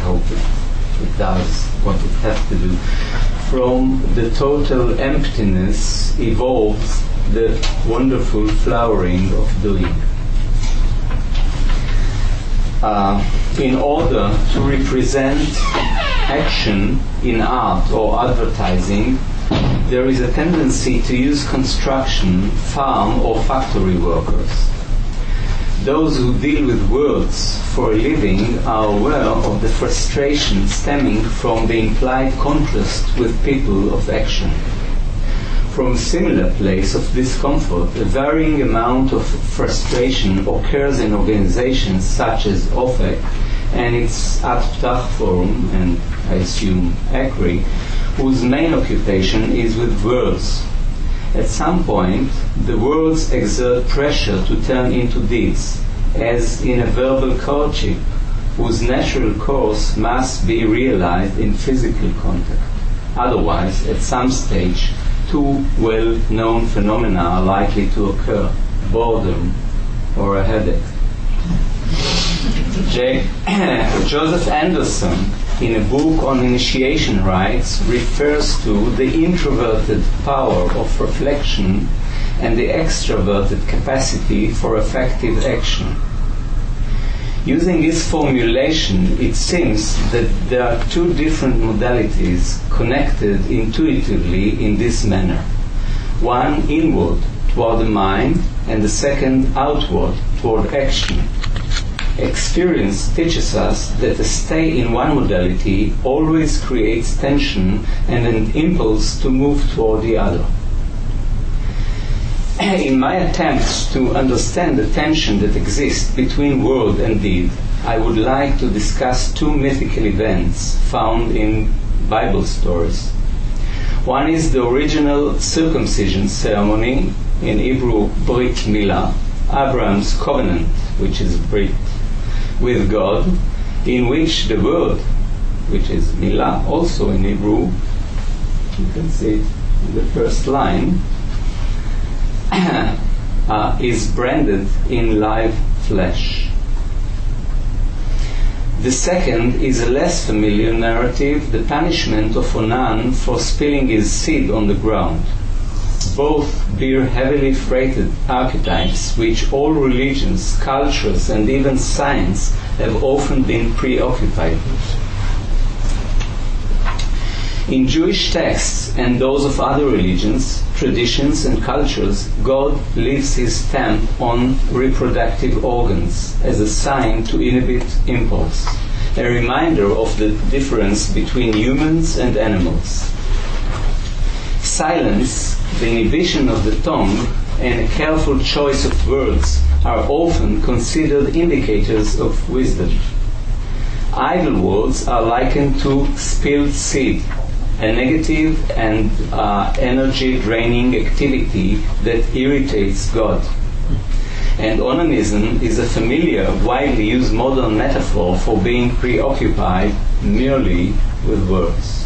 hope it does what it has to do. From the total emptiness evolves the wonderful flowering of doing. In order to represent action in art or advertising, there is a tendency to use construction, farm or factory workers. Those who deal with words for a living are aware of the frustration stemming from the implied contrast with people of action. From a similar place of discomfort, a varying amount of frustration occurs in organizations such as OFEC and its At-Ptach Forum, and I assume ACRI, whose main occupation is with words. At some point, the words exert pressure to turn into deeds, as in a verbal courtship, whose natural course must be realized in physical contact. Otherwise, at some stage, two well-known phenomena are likely to occur: boredom or a headache. Joseph Anderson, in a book on initiation rites, refers to the introverted power of reflection and the extroverted capacity for effective action. Using this formulation, it seems that there are two different modalities connected intuitively in this manner. One inward, toward the mind, and the second outward, toward action. Experience teaches us that a stay in one modality always creates tension and an impulse to move toward the other. In my attempts to understand the tension that exists between word and deed, I would like to discuss two mythical events found in Bible stories. One is the original circumcision ceremony, in Hebrew Brit Milah, Abraham's covenant, which is Brit, with God, in which the word, which is Milah, also in Hebrew, you can see it in the first line, is branded in live flesh. The second is a less familiar narrative, the punishment of Onan for spilling his seed on the ground. Both bear heavily freighted archetypes which all religions, cultures, and even science have often been preoccupied with. In Jewish texts and those of other religions, traditions, and cultures, God leaves his stamp on reproductive organs as a sign to inhibit impulse, a reminder of the difference between humans and animals. Silence, the inhibition of the tongue, and a careful choice of words are often considered indicators of wisdom. Idle words are likened to spilled seed, a negative and energy-draining activity that irritates God. And onanism is a familiar, widely used modern metaphor for being preoccupied merely with words.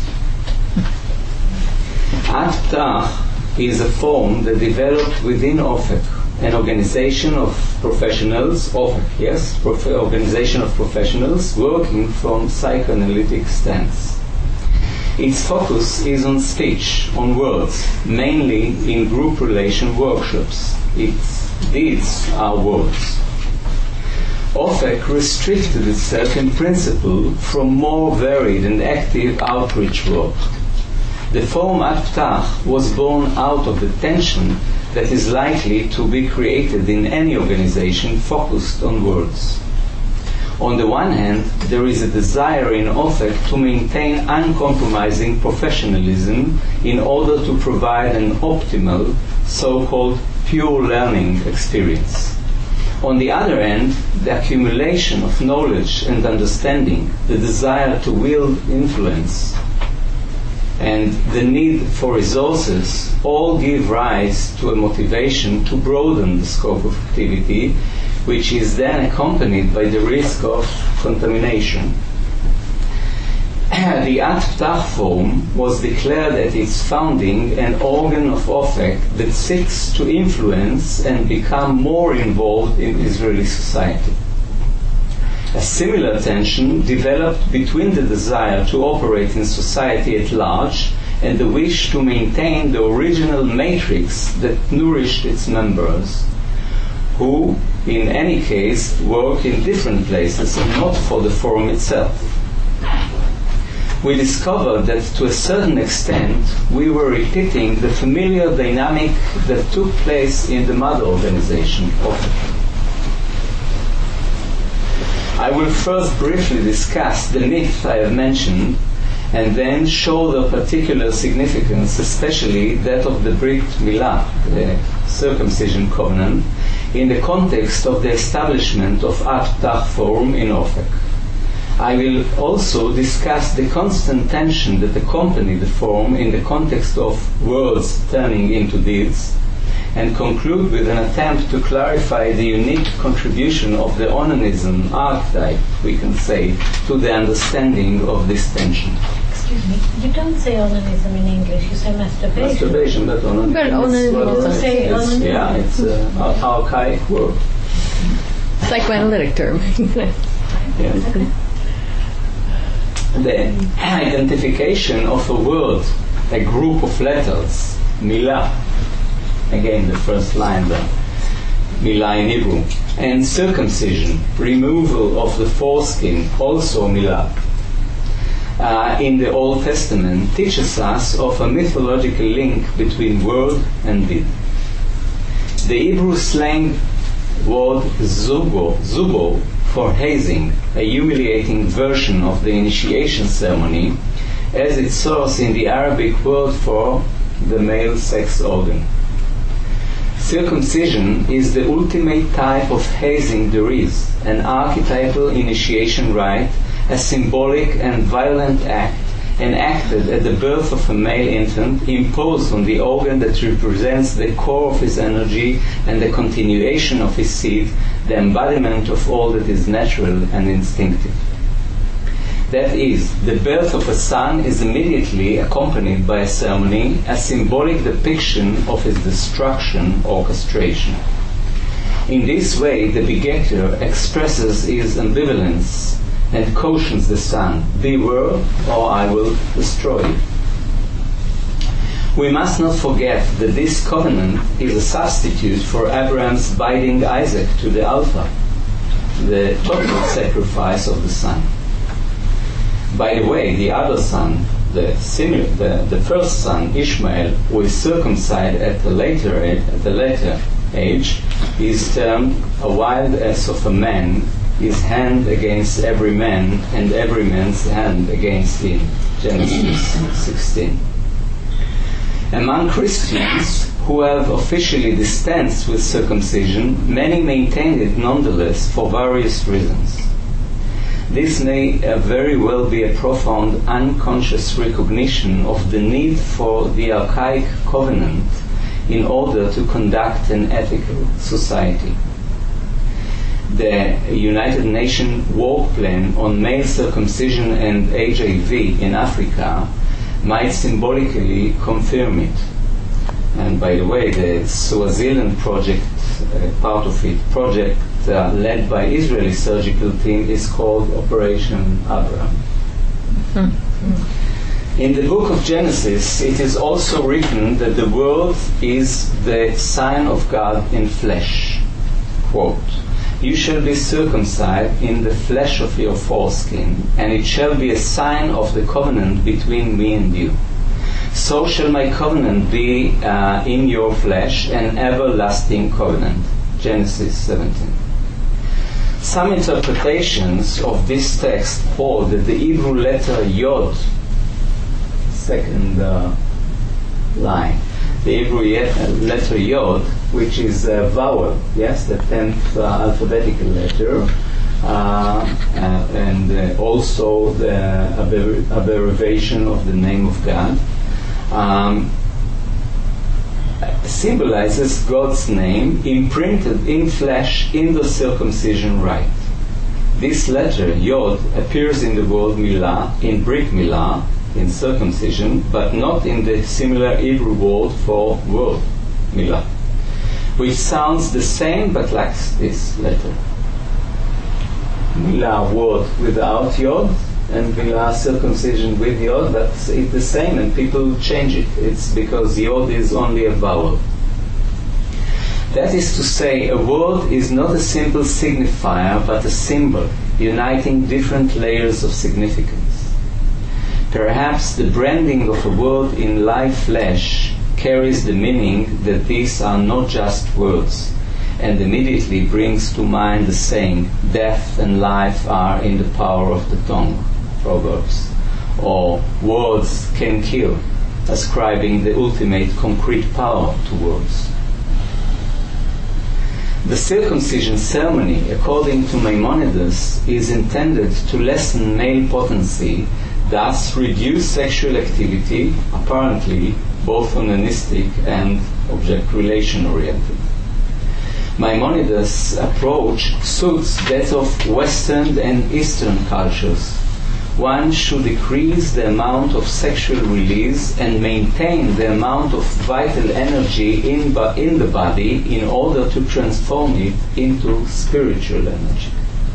At-Ptach is a form that developed within OFEC, an organization of professionals, organization of professionals working from psychoanalytic stance. Its focus is on speech, on words, mainly in group relation workshops. Its deeds are words. OFEC restricted itself in principle from more varied and active outreach work. The form At-Ptach was born out of the tension that is likely to be created in any organization focused on words. On the one hand, there is a desire in OFEC to maintain uncompromising professionalism in order to provide an optimal, so-called pure learning experience. On the other hand, the accumulation of knowledge and understanding, the desire to wield influence, and the need for resources all give rise to a motivation to broaden the scope of activity, which is then accompanied by the risk of contamination. The At-Ptach Forum was declared at its founding an organ of OFEC that seeks to influence and become more involved in Israeli society. A similar tension developed between the desire to operate in society at large and the wish to maintain the original matrix that nourished its members, who, in any case, work in different places and not for the forum itself. We discovered that to a certain extent we were repeating the familiar dynamic that took place in the mother organization of I will first briefly discuss the myth I have mentioned and then show their particular significance, especially that of the Brit Milah, the circumcision covenant, in the context of the establishment of At-Tah Forum in Ofek. I will also discuss the constant tension that accompanied the forum in the context of words turning into deeds, and conclude with an attempt to clarify the unique contribution of the onanism archetype, we can say, to the understanding of this tension. Excuse me, you don't say onanism in English, you say masturbation. Masturbation, but onanism. But onanism also say onanism. Yeah, it's an archaic word. Psychoanalytic term. Yeah. The identification of a word, a group of letters, milah, again the first line there, milah in Hebrew, and circumcision, removal of the foreskin, also milah, in the Old Testament teaches us of a mythological link between word and deed. The Hebrew slang word zubo for hazing, a humiliating version of the initiation ceremony, has its source in the Arabic word for the male sex organ. Circumcision is the ultimate type of hazing there is, an archetypal initiation rite, a symbolic and violent act enacted at the birth of a male infant, imposed on the organ that represents the core of his energy and the continuation of his seed, the embodiment of all that is natural and instinctive. That is, the birth of a son is immediately accompanied by a ceremony, a symbolic depiction of his destruction, orchestration. In this way, the begetter expresses his ambivalence and cautions the son, beware or I will destroy you. We must not forget that this covenant is a substitute for Abraham's binding Isaac to the altar, the total sacrifice of the son. By the way, the other son, the first son, Ishmael, who is circumcised at a later age, is termed a wild ass of a man, his hand against every man, and every man's hand against him. Genesis 16. Among Christians who have officially dispensed with circumcision, many maintain it nonetheless for various reasons. This may very well be a profound unconscious recognition of the need for the archaic covenant in order to conduct an ethical society. The United Nations Work Plan on Male Circumcision and HIV in Africa might symbolically confirm it. And by the way, the Swaziland project, part of it, project led by Israeli surgical team, is called Operation Abraham. In the book of Genesis, it is also written that the world is the sign of God in flesh. Quote, "You shall be circumcised in the flesh of your foreskin, and it shall be a sign of the covenant between me and you. So shall my covenant be in your flesh, an everlasting covenant." Genesis 17. Some interpretations of this text hold that the Hebrew letter Yod, second line, the Hebrew letter Yod, which is a vowel, yes, the 10th alphabetical letter, and also the abbreviation of the name of God, symbolizes God's name imprinted in flesh in the circumcision rite. This letter, Yod, appears in the word Milah, in Brit Milah, in circumcision, but not in the similar Hebrew word for word, Milah, which sounds the same but lacks this letter. Milah word without yod, and Milah circumcision with yod, but it's the same, and people change it. It's because yod is only a vowel. That is to say, a word is not a simple signifier, but a symbol, uniting different layers of significance. Perhaps the branding of a word in live flesh carries the meaning that these are not just words, and immediately brings to mind the saying, death and life are in the power of the tongue, Proverbs, or words can kill, ascribing the ultimate concrete power to words. The circumcision ceremony, according to Maimonides, is intended to lessen male potency, thus reduce sexual activity, apparently both onanistic and object relation oriented. Maimonides' approach suits that of Western and Eastern cultures. One should decrease the amount of sexual release and maintain the amount of vital energy in the body in order to transform it into spiritual energy.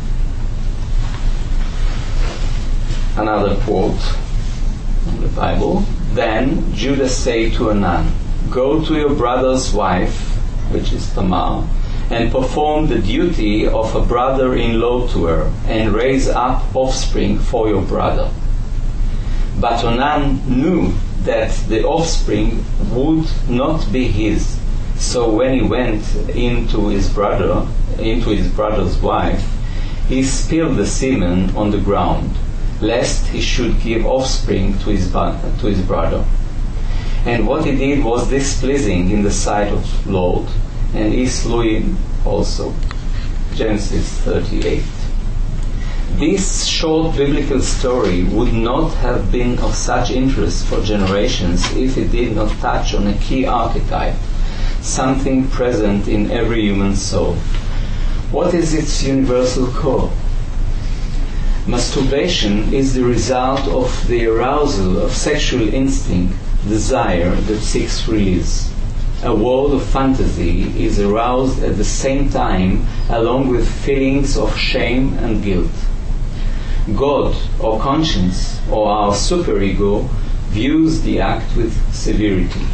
Another quote from the Bible. Then Judah said to Onan, "Go to your brother's wife," which is Tamar, "and perform the duty of a brother-in-law to her, and raise up offspring for your brother." But Onan knew that the offspring would not be his. So when he went into his brother's wife, he spilled the semen on the ground, lest he should give offspring to his brother. And what he did was displeasing in the sight of the Lord, and he slew him also. Genesis 38. This short biblical story would not have been of such interest for generations if it did not touch on a key archetype, something present in every human soul. What is its universal core? Masturbation is the result of the arousal of sexual instinct, desire that seeks release. A world of fantasy is aroused at the same time, along with feelings of shame and guilt. God, or conscience, or our superego, views the act with severity.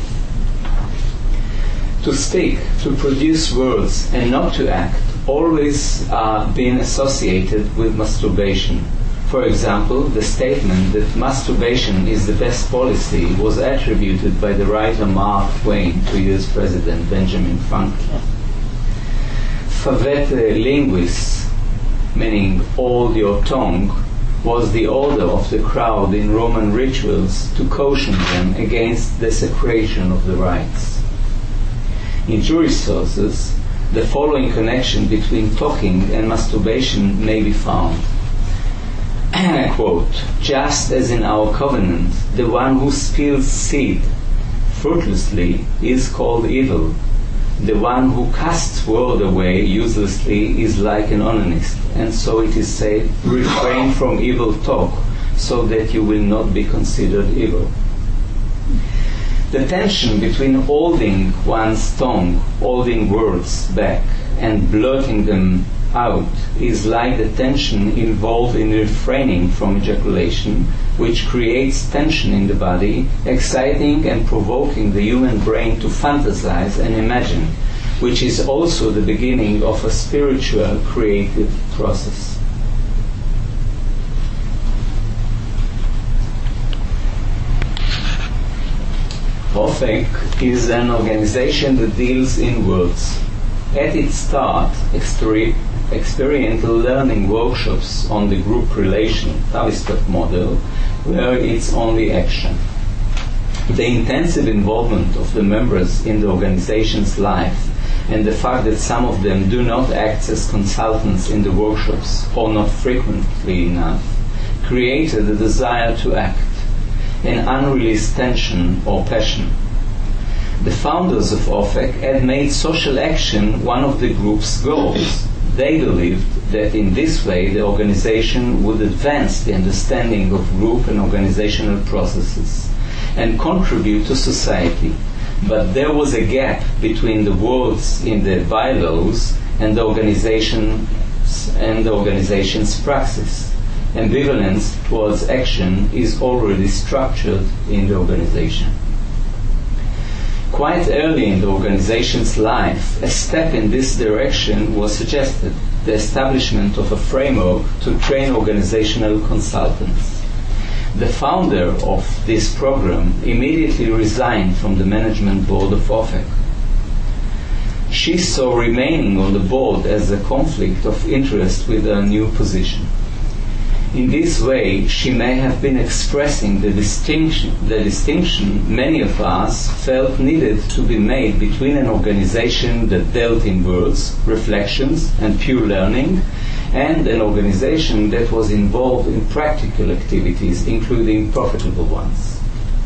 To speak, to produce words, and not to act always been associated with masturbation. For example, the statement that masturbation is the best policy was attributed by the writer Mark Twain to US President Benjamin Franklin. Favete linguis, meaning hold your tongue, was the order of the crowd in Roman rituals to caution them against desecration of the rites. In Jewish sources, the following connection between talking and masturbation may be found. And I quote, "Just as in our covenant, the one who spills seed fruitlessly is called evil. The one who casts word away uselessly is like an onanist. And so it is said, refrain from evil talk, so that you will not be considered evil." The tension between holding one's tongue, holding words back, and blurting them out is like the tension involved in refraining from ejaculation, which creates tension in the body, exciting and provoking the human brain to fantasize and imagine, which is also the beginning of a spiritual creative process. OFEC is an organization that deals in words. At its start, experiential learning workshops on the group relation Tavistock model were its only action. The intensive involvement of the members in the organization's life and the fact that some of them do not act as consultants in the workshops, or not frequently enough, created a desire to act, an unreleased tension or passion. The founders of OFEC had made social action one of the group's goals. They believed that in this way the organization would advance the understanding of group and organizational processes and contribute to society. But there was a gap between the words in the bylaws and the organization's principles and the organization's praxis. Ambivalence towards action is already structured in the organization. Quite early in the organization's life, a step in this direction was suggested, the establishment of a framework to train organizational consultants. The founder of this program immediately resigned from the management board of OFEC. She saw remaining on the board as a conflict of interest with her new position. In this way, she may have been expressing the distinction many of us felt needed to be made between an organization that dealt in words, reflections, and pure learning, and an organization that was involved in practical activities, including profitable ones.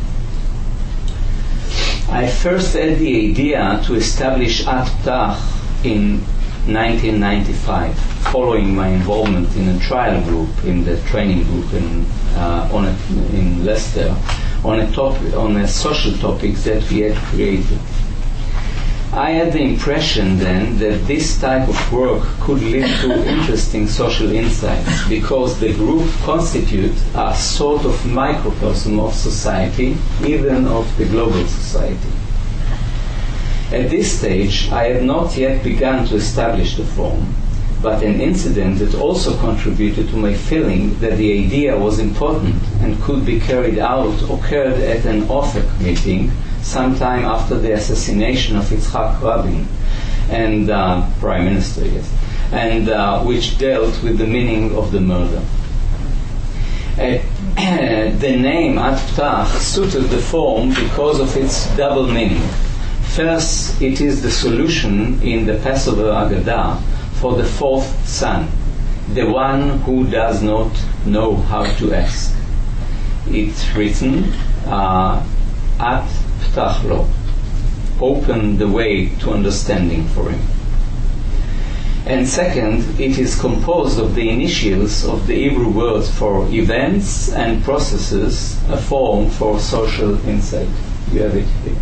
I first had the idea to establish At Ptach in 1995, following my involvement in a trial group, in the training group in Leicester, on a social topic that we had created. I had the impression then that this type of work could lead to interesting social insights, because the group constitutes a sort of microcosm of society, even of the global society. At this stage, I had not yet begun to establish the form, but an incident that also contributed to my feeling that the idea was important and could be carried out occurred at an OFEC meeting sometime after the assassination of Yitzhak Rabin, and Prime Minister, yes, and which dealt with the meaning of the murder. The name At Ptach suited the form because of its double meaning. First, it is the solution in the Passover Agadah for the fourth son, the one who does not know how to ask. It's written, At Ptach lo, open the way to understanding for him. And second, it is composed of the initials of the Hebrew words for events and processes, a form for social insight. You have it here.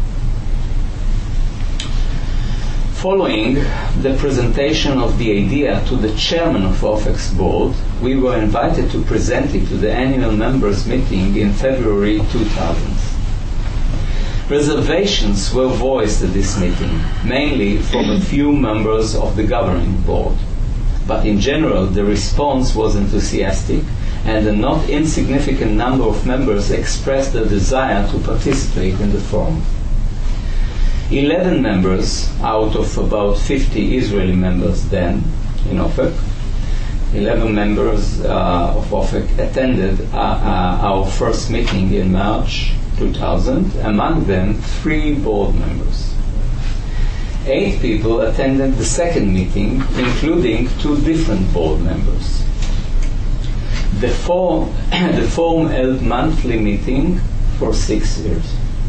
Following the presentation of the idea to the chairman of OFEC's board, we were invited to present it to the annual members meeting in February 2000. Reservations were voiced at this meeting, mainly from a few members of the governing board. But in general, the response was enthusiastic, and a not insignificant number of members expressed their desire to participate in the forum. 11 members out of about 50 Israeli members then in OFEC, 11 members of OFEC attended our first meeting in March 2000, among them 3 board members. 8 people attended the second meeting, including 2 different board members. The forum held monthly meeting for 6 years.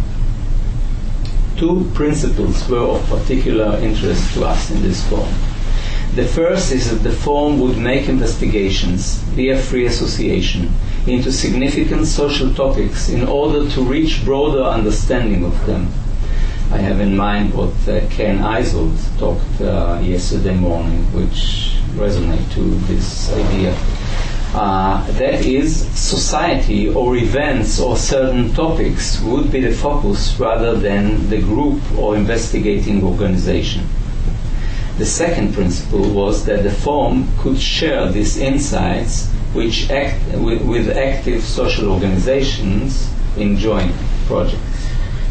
2 principles were of particular interest to us in this forum. The first is that the forum would make investigations, be a free association, into significant social topics in order to reach broader understanding of them. I have in mind what Ken Eisel talked yesterday morning, which resonate to this idea. That is, society or events or certain topics would be the focus rather than the group or investigating organization. The second principle was that the forum could share these insights with active social organizations in joint projects.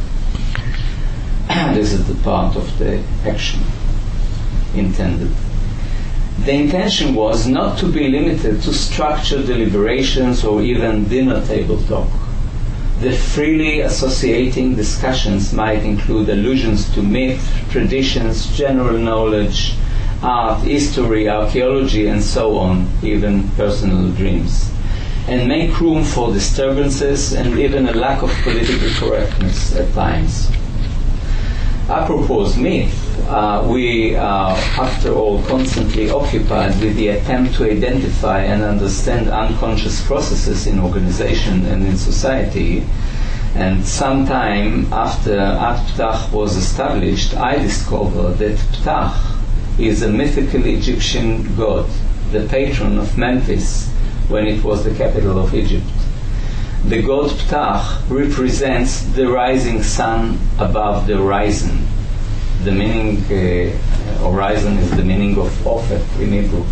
This is the part of the action intended. The intention was not to be limited to structured deliberations or even dinner table talk. The freely associating discussions might include allusions to myth, traditions, general knowledge, art, history, archaeology, and so on, even personal dreams, and make room for disturbances and even a lack of political correctness at times. Apropos myth, we are, after all, constantly occupied with the attempt to identify and understand unconscious processes in organization and in society. And sometime after At Ptach was established, I discovered that Ptach is a mythical Egyptian god the patron of Memphis when it was the capital of Egypt. The god Ptah represents the rising sun above the horizon. The meaning, horizon is the meaning of Ofet in Hebrew.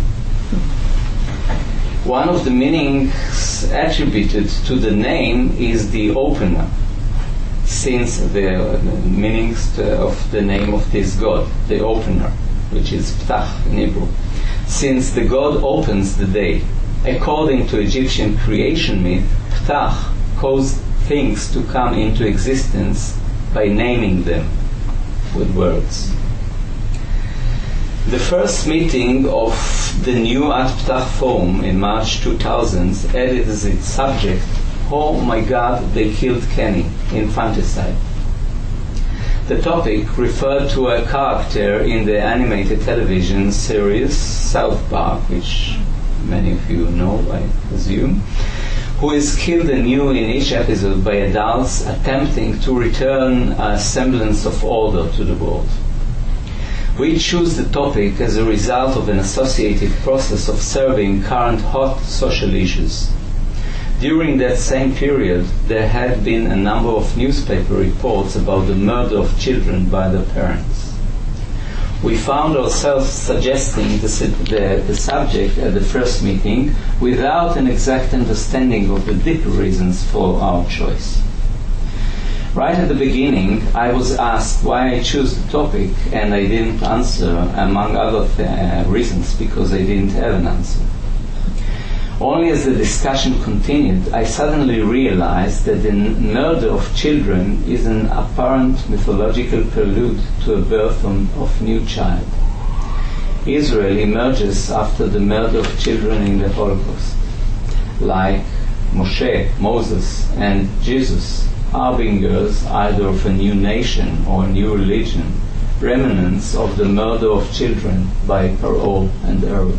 One of the meanings attributed to the name is the opener, since the meanings of the name of this god, the opener, which is Ptah in Hebrew, since the god opens the day. According to Egyptian creation myth, Ptah caused things to come into existence by naming them with words. The first meeting of the new At Ptah Forum in March 2000 added as its subject, "Oh my God, they killed Kenny," infanticide. The topic referred to a character in the animated television series South Park, which many of you know, I assume, who is killed anew in each episode by adults attempting to return a semblance of order to the world. We choose the topic as a result of an associated process of serving current hot social issues. During that same period, there had been a number of newspaper reports about the murder of children by their parents. We found ourselves suggesting the subject at the first meeting without an exact understanding of the deeper reasons for our choice. Right at the beginning, I was asked why I chose the topic, and I didn't answer, among other reasons, because I didn't have an answer. Only as the discussion continued, I suddenly realized that the murder of children is an apparent mythological prelude to a birth of new child. Israel emerges after the murder of children in the Holocaust, like Moshe, Moses, and Jesus, harbingers either of a new nation or a new religion, remnants of the murder of children by Paro and Herod.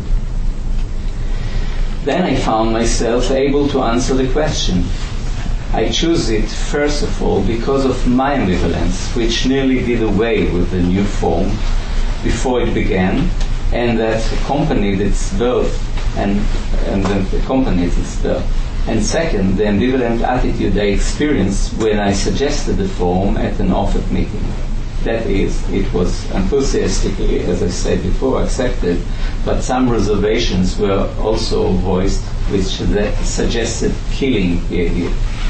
Then I found myself able to answer the question. I choose it first of all because of my ambivalence, which nearly did away with the new form before it began, and that accompanied its birth, and that accompanied its birth. And second, the ambivalent attitude I experienced when I suggested the form at an Ofet meeting. That is, it was enthusiastically, as I said before, accepted, but some reservations were also voiced which suggested killing the idea.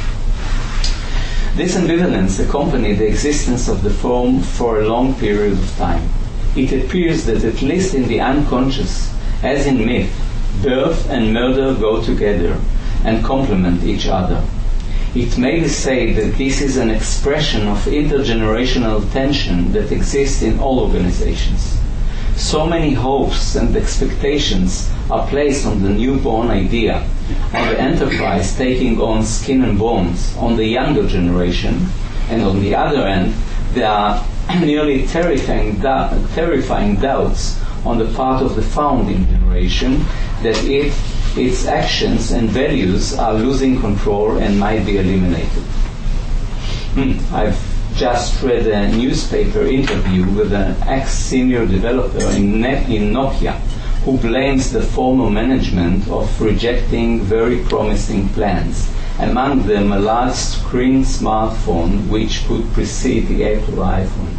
This ambivalence accompanied the existence of the form for a long period of time. It appears that at least in the unconscious, as in myth, birth and murder go together and complement each other. It may be said that this is an expression of intergenerational tension that exists in all organizations. So many hopes and expectations are placed on the newborn idea, on the enterprise taking on skin and bones, on the younger generation, and on the other end, there are nearly terrifying doubts on the part of the founding generation that its actions and values are losing control and might be eliminated. I've just read a newspaper interview with an ex-senior developer in Nokia who blames the former management of rejecting very promising plans, among them a large screen smartphone which could precede the Apple iPhone.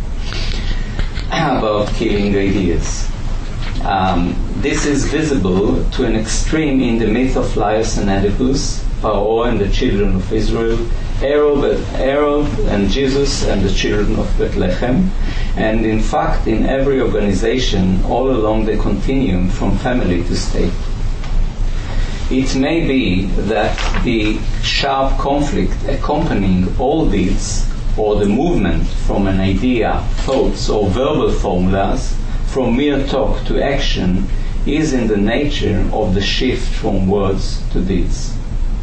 About killing ideas. This is visible to an extreme in the myth of Laios and Oedipus, Paro and the children of Israel, Herod and Jesus and the children of Bethlehem, and in fact in every organization all along the continuum from family to state. It may be that the sharp conflict accompanying all these, or the movement from an idea, thoughts or verbal formulas, from mere talk to action, is in the nature of the shift from words to deeds.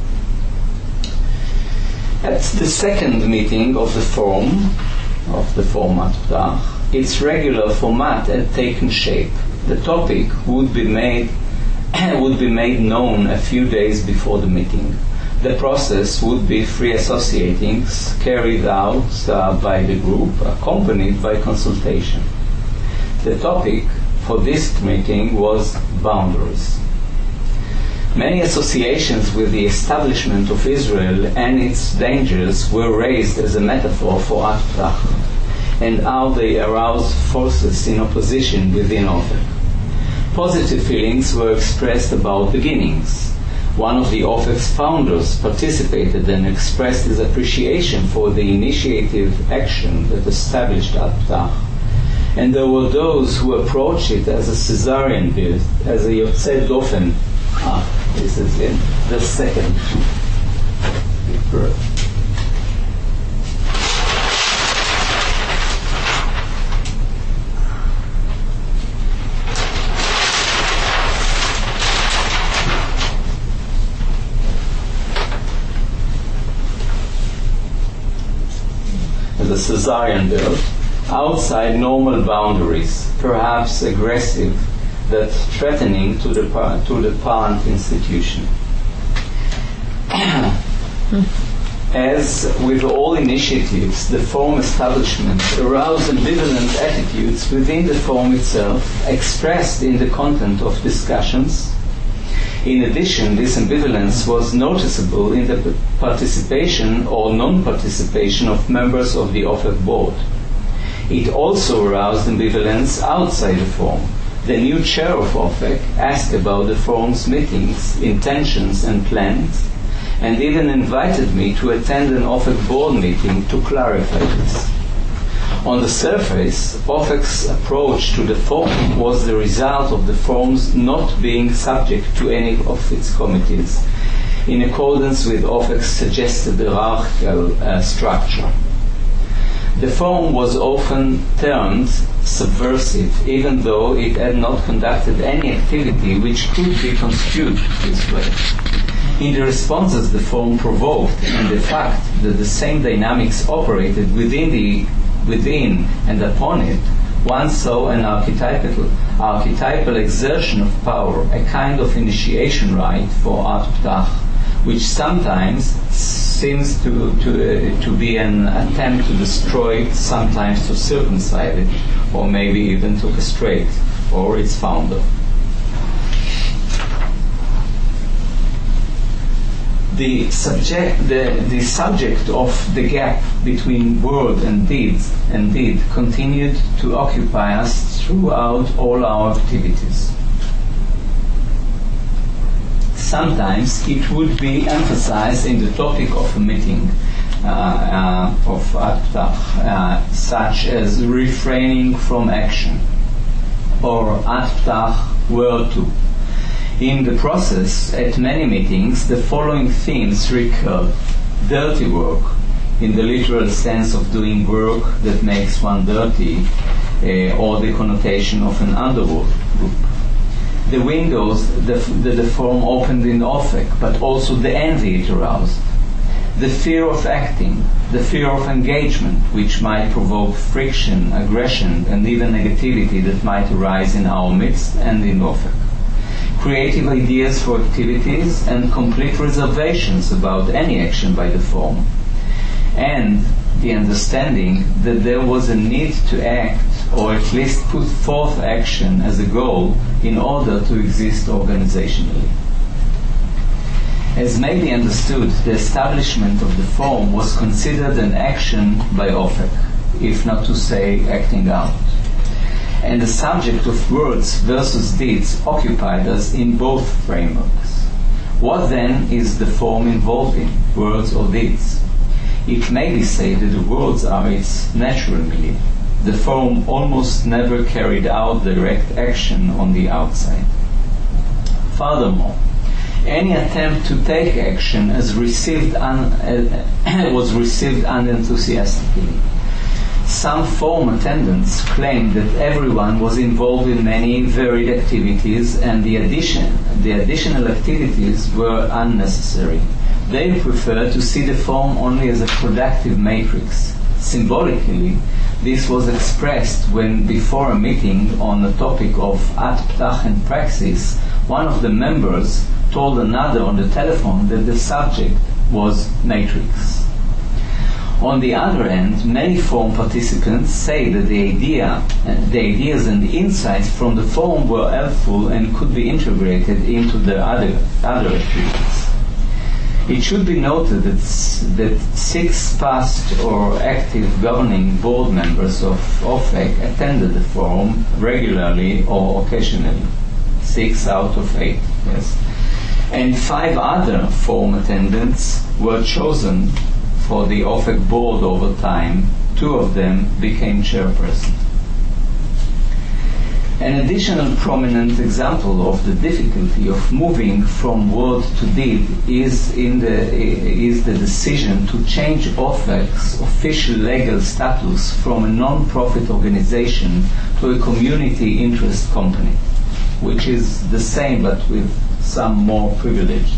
At the second meeting of the forum, At Ptah, its regular format had taken shape. The topic would be made known a few days before the meeting. The process would be free associatings carried out by the group, accompanied by consultation. The topic for this meeting was boundaries. Many associations with the establishment of Israel and its dangers were raised as a metaphor for At-Ptach, and how they aroused forces in opposition within Ofek. Positive feelings were expressed about beginnings. One of the Ofek's founders participated and expressed his appreciation for the initiative action that established At-Ptach. And there were those who approached it as a Caesarean birth, as a Yotzei Dofen. This is in the second birth. As a Caesarean birth, outside normal boundaries, perhaps aggressive, that threatening to the parent institution. As with all initiatives, the Forum establishment aroused ambivalent attitudes within the Forum itself, expressed in the content of discussions. In addition, this ambivalence was noticeable in the participation or non-participation of members of the Ofek board. It also aroused ambivalence outside the Forum. The new chair of Ofek asked about the Forum's meetings, intentions and plans, and even invited me to attend an Ofek board meeting to clarify this. On the surface, Ofek's approach to the Forum was the result of the Forum's not being subject to any of its committees, in accordance with Ofek's suggested hierarchical structure. The Forum was often termed subversive, even though it had not conducted any activity which could be construed this way. In the responses the Forum provoked, and the fact that the same dynamics operated within and upon it, one saw an archetypal exertion of power, a kind of initiation rite for At-Ptach, which sometimes seems to be an attempt to destroy it, sometimes to circumcise it, or maybe even to castrate, or its founder. The subject of the gap between word and deed continued to occupy us throughout all our activities. Sometimes it would be emphasized in the topic of a meeting of At-Ptach, such as refraining from action, or At-Ptach word to. In the process, at many meetings, the following themes recurred: dirty work, in the literal sense of doing work that makes one dirty, or the connotation of an underworld group. The windows that the Forum opened in Ofek, but also the envy it aroused. The fear of acting, the fear of engagement, which might provoke friction, aggression, and even negativity that might arise in our midst and in Ofek. Creative ideas for activities and complete reservations about any action by the Forum. And the understanding that there was a need to act, or at least put forth action as a goal in order to exist organizationally. As may be understood, the establishment of the Forum was considered an action by Ofek, if not to say acting out. And the subject of words versus deeds occupied us in both frameworks. What then is the Forum involved in, words or deeds? It may be said that the words are its natural milieu. The Forum almost never carried out direct action on the outside. Furthermore, any attempt to take action was received unenthusiastically. Some Forum attendants claimed that everyone was involved in many varied activities and the additional activities were unnecessary. They preferred to see the Forum only as a productive matrix. Symbolically, this was expressed when, before a meeting on the topic of At-Ptach and praxis, one of the members told another on the telephone that the subject was matrix. On the other hand, many forum participants say that the ideas and the insights from the forum were helpful and could be integrated into the other activities. It should be noted that 6 past or active governing board members of OFEC attended the forum regularly or occasionally. 6 out of 8, yes. And 5 other forum attendants were chosen for the OFEC board over time. 2 of them became chairperson. An additional prominent example of the difficulty of moving from word to deed is the decision to change OFEC's official legal status from a non-profit organization to a community interest company, which is the same but with some more privilege.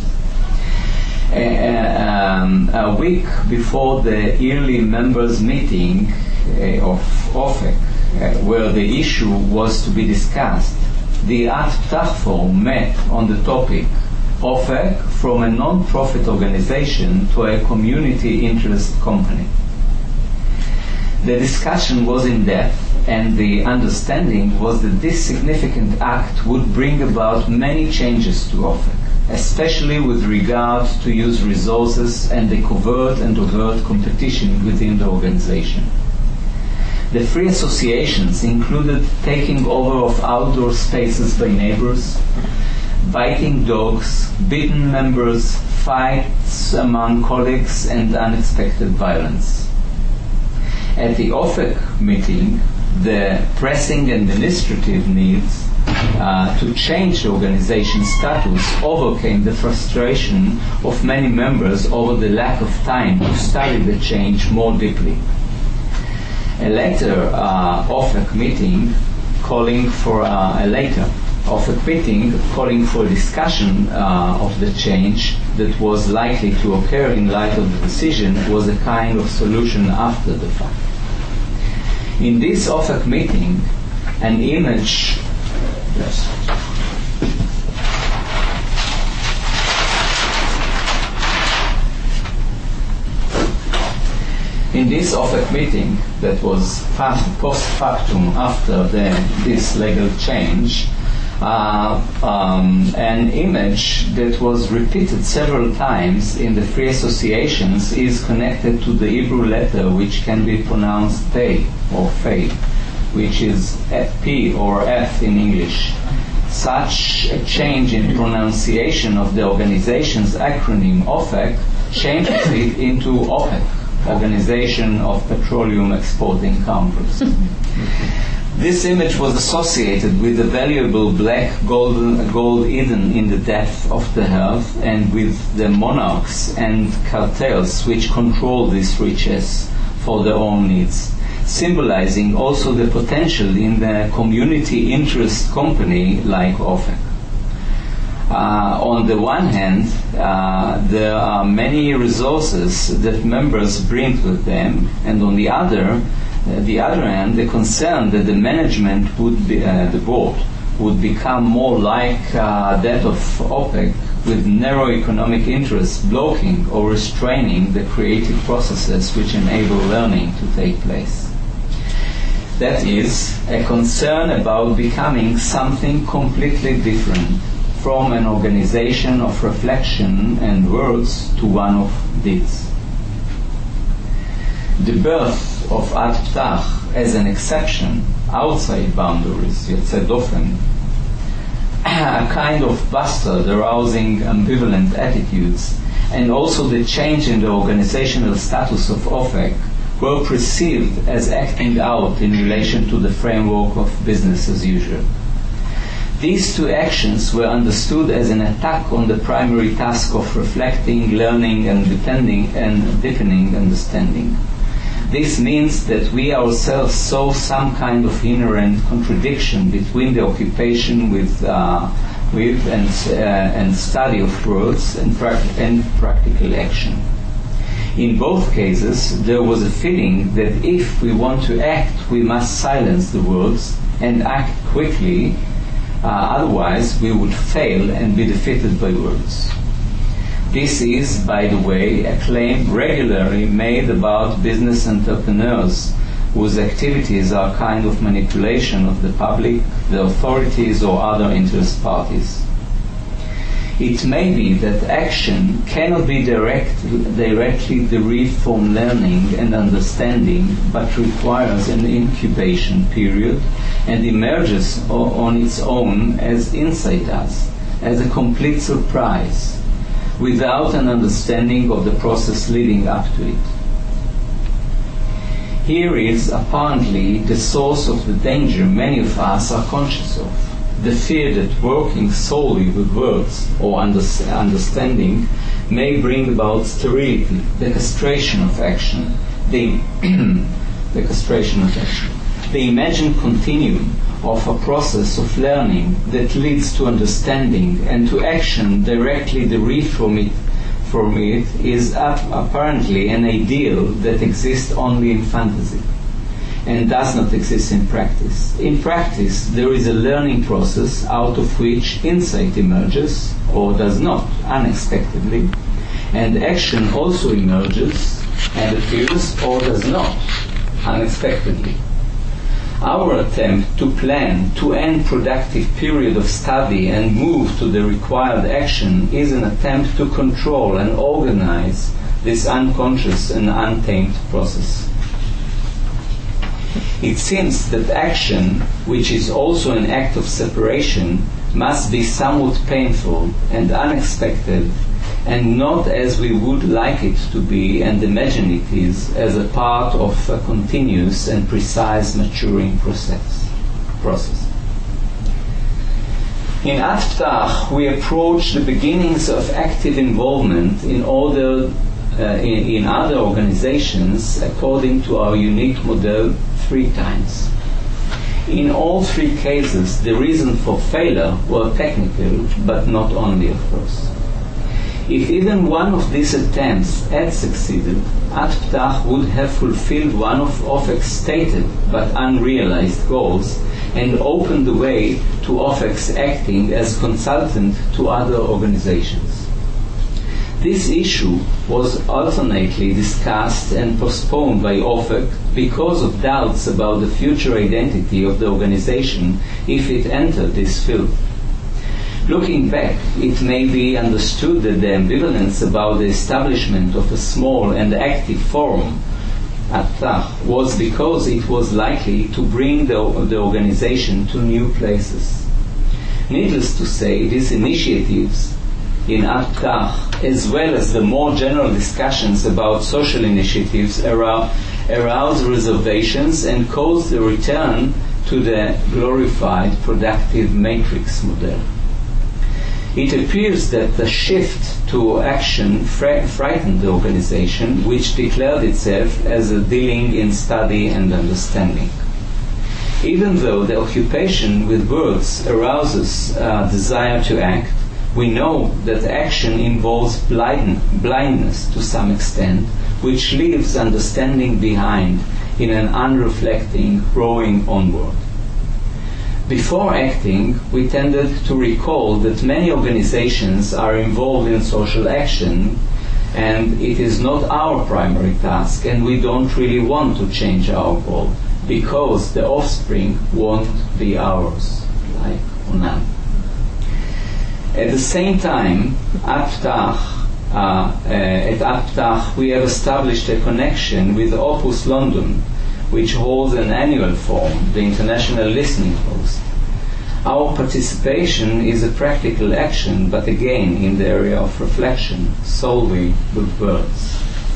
A week before the yearly members' meeting of OFEC, where the issue was to be discussed, the At Ptach Forum met on the topic OFEC from a non-profit organization to a community interest company. The discussion was in depth, and the understanding was that this significant act would bring about many changes to OFEC, especially with regard to use resources and the covert and overt competition within the organization. The free associations included taking over of outdoor spaces by neighbors, biting dogs, beaten members, fights among colleagues, and unexpected violence. At the OFEC meeting, the pressing administrative needs to change the organization status overcame the frustration of many members over the lack of time to study the change more deeply. A later OFEC meeting calling for a discussion of the change that was likely to occur in light of the decision was a kind of solution after the fact. In this OFEC meeting, an image In this OFEC meeting that was post factum after this legal change, an image that was repeated several times in the free associations is connected to the Hebrew letter which can be pronounced Pei or Fei, which is P or F in English. Such a change in pronunciation of the organization's acronym OFEC changes it into OPEC, Organization of Petroleum Exporting Countries. This image was associated with the valuable black gold hidden in the depth of the earth and with the monarchs and cartels which control this riches for their own needs, symbolizing also the potential in the community interest company like OFEC. On the one hand, there are many resources that members bring with them, and on the other hand, the concern that the management would be, the board would become more like that of OPEC, with narrow economic interests blocking or restraining the creative processes which enable learning to take place. That is, a concern about becoming something completely different from an organization of reflection and words to one of deeds. The birth of At Ptach as an exception outside boundaries, Yotze Dofen, a kind of bastard arousing ambivalent attitudes, and also the change in the organizational status of OFEC were perceived as acting out in relation to the framework of business as usual. These two actions were understood as an attack on the primary task of reflecting, learning, and deepening understanding. This means that we ourselves saw some kind of inherent contradiction between the occupation with and study of words and practical action. In both cases, there was a feeling that if we want to act, we must silence the words and act quickly. Otherwise, we would fail and be defeated by words. This is, by the way, a claim regularly made about business entrepreneurs whose activities are kind of manipulation of the public, the authorities, or other interest parties. It may be that action cannot be directly derived from learning and understanding, but requires an incubation period and emerges on its own as insight does, as a complete surprise, without an understanding of the process leading up to it. Here is apparently the source of the danger many of us are conscious of. The fear that working solely with words or understanding may bring about sterility, the castration of action, the imagined continuum of a process of learning that leads to understanding and to action directly derived from it is apparently an ideal that exists only in fantasy and does not exist in practice. In practice, there is a learning process out of which insight emerges, or does not, unexpectedly, and action also emerges and appears, or does not, unexpectedly. Our attempt to plan to end productive period of study and move to the required action is an attempt to control and organize this unconscious and untamed process. It seems that action, which is also an act of separation, must be somewhat painful and unexpected, and not as we would like it to be and imagine it is, as a part of a continuous and precise maturing process. In At Ptach, we approach the beginnings of active involvement in other organizations according to our unique model 3 times. In all 3 cases, the reason for failure were technical, but not only, of course. If even one of these attempts had succeeded, At Ptach would have fulfilled one of OFEC's stated but unrealized goals and opened the way to OFEC's acting as consultant to other organizations. This issue was alternately discussed and postponed by OFEC because of doubts about the future identity of the organization if it entered this field. Looking back, it may be understood that the ambivalence about the establishment of a small and active forum at Ptach was because it was likely to bring the organization to new places. Needless to say, these initiatives in At Ptach, as well as the more general discussions about social initiatives, aroused reservations and caused a return to the glorified productive matrix model. It appears that the shift to action frightened the organization, which declared itself as a dealing in study and understanding. Even though the occupation with words arouses desire to act, we know that action involves blindness to some extent, which leaves understanding behind in an unreflecting rowing onward. Before acting, we tended to recall that many organizations are involved in social action, and it is not our primary task, and we don't really want to change our goal, because the offspring won't be ours, like Onan. At the same time, at At Ptach, we have established a connection with Opus London, which holds an annual forum, the International Listening Post. Our participation is a practical action, but again in the area of reflection, solely with words.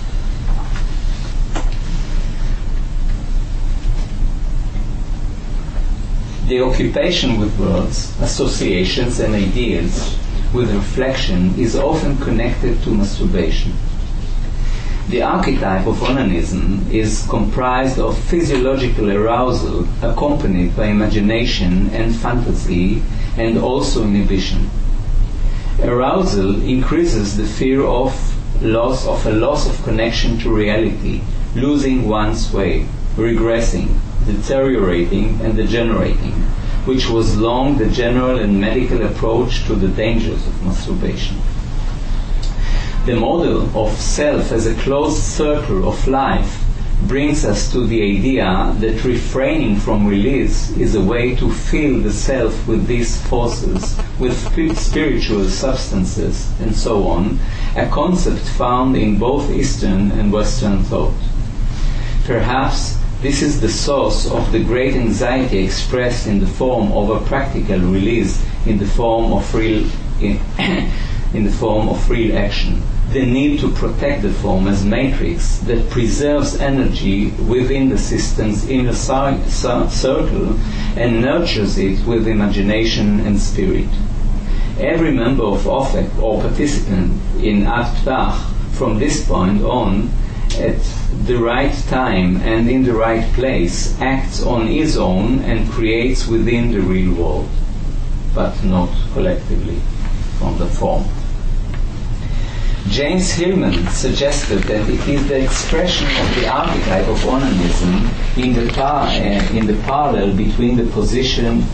The occupation with words, associations and ideas with reflection is often connected to masturbation. The archetype of onanism is comprised of physiological arousal accompanied by imagination and fantasy, and also inhibition. Arousal increases the fear of a loss of connection to reality, losing one's way, regressing, deteriorating and degenerating, which was long the general and medical approach to the dangers of masturbation. The model of self as a closed circle of life brings us to the idea that refraining from release is a way to fill the self with these forces, with spiritual substances, and so on, a concept found in both Eastern and Western thought. Perhaps this is the source of the great anxiety expressed in the form of a practical release in the form of real action. The need to protect the form as matrix that preserves energy within the system's inner circle and nurtures it with imagination and spirit. Every member of OFEC or participant in Ad Ptach from this point on, at the right time and in the right place, acts on his own and creates within the real world, but not collectively from the form. James Hillman suggested that it is the expression of the archetype of onanism in the parallel between the position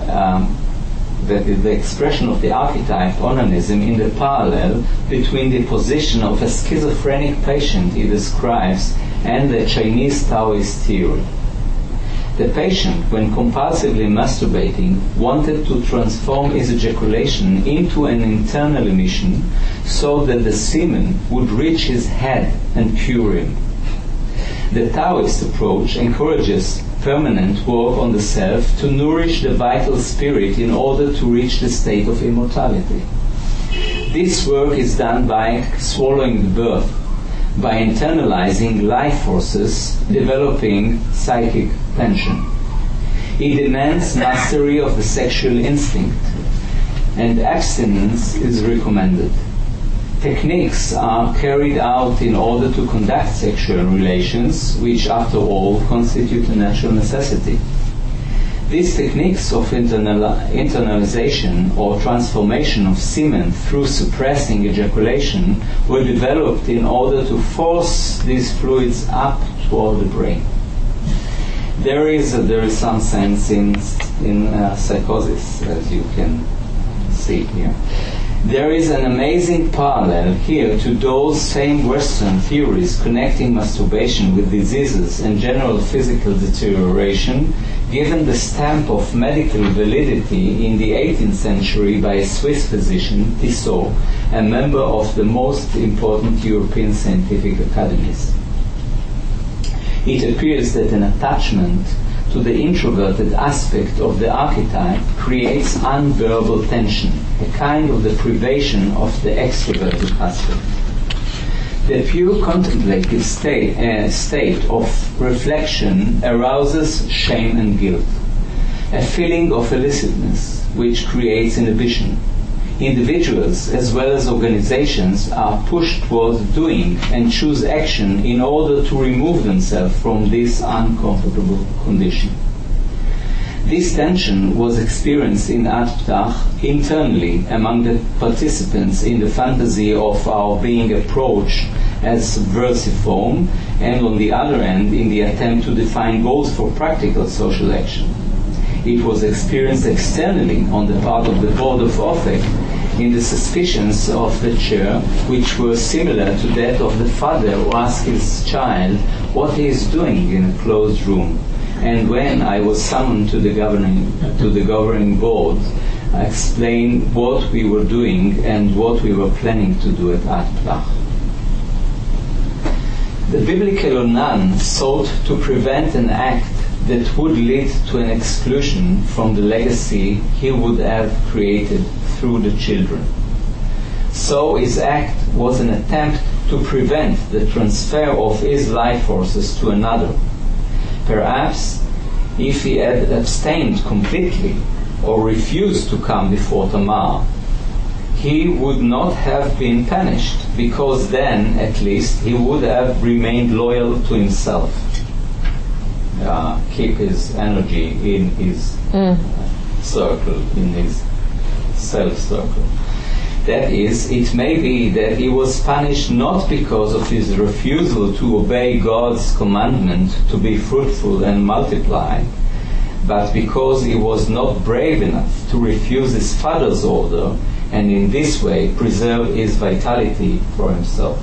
that is the expression of the archetype onanism in the parallel between the position of a schizophrenic patient he describes and the Chinese Taoist theory. The patient, when compulsively masturbating, wanted to transform his ejaculation into an internal emission so that the semen would reach his head and cure him. The Taoist approach encourages permanent work on the self to nourish the vital spirit in order to reach the state of immortality. This work is done by swallowing the birth, by internalizing life forces, developing psychic tension. It demands mastery of the sexual instinct, and abstinence is recommended. Techniques are carried out in order to conduct sexual relations, which after all constitute a natural necessity. These techniques of internalization or transformation of semen through suppressing ejaculation were developed in order to force these fluids up toward the brain. There is some sense in psychosis, as you can see here. There is an amazing parallel here to those same Western theories connecting masturbation with diseases and general physical deterioration, given the stamp of medical validity in the 18th century by a Swiss physician, Tissot, a member of the most important European scientific academies. It appears that an attachment to the introverted aspect of the archetype creates unbearable tension, a kind of deprivation of the extroverted aspect. The pure contemplative state of reflection arouses shame and guilt, a feeling of illicitness which creates inhibition. Individuals as well as organizations are pushed towards doing and choose action in order to remove themselves from this uncomfortable condition. This tension was experienced in Ad Ptach internally among the participants in the fantasy of our being approached as subversiform, and on the other end in the attempt to define goals for practical social action. It was experienced externally on the part of the board of OFEC in the suspicions of the chair, which were similar to that of the father who asked his child what he is doing in a closed room. And when I was summoned to the governing board, I explained what we were doing and what we were planning to do at Ad Ptach. The biblical Onan sought to prevent an act that would lead to an exclusion from the legacy he would have created through the children. So his act was an attempt to prevent the transfer of his life forces to another. Perhaps if he had abstained completely or refused to come before Tamar, he would not have been punished, because then at least he would have remained loyal to himself. Keep his energy in his circle, in his self-circle. That is, it may be that he was punished not because of his refusal to obey God's commandment to be fruitful and multiply, but because he was not brave enough to refuse his father's order and in this way preserve his vitality for himself.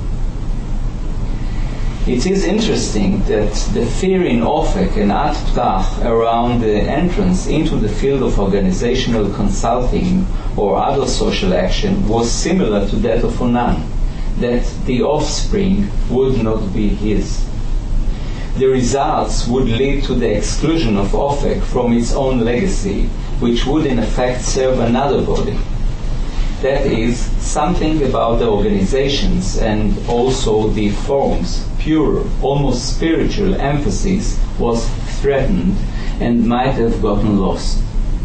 It is interesting that the fear in Ofek and At Ptach around the entrance into the field of organizational consulting or other social action was similar to that of Onan, that the offspring would not be his. The results would lead to the exclusion of Ofek from its own legacy, which would in effect serve another body. That is, something about the organizations and also the forms, pure, almost spiritual emphasis was threatened and might have gotten lost.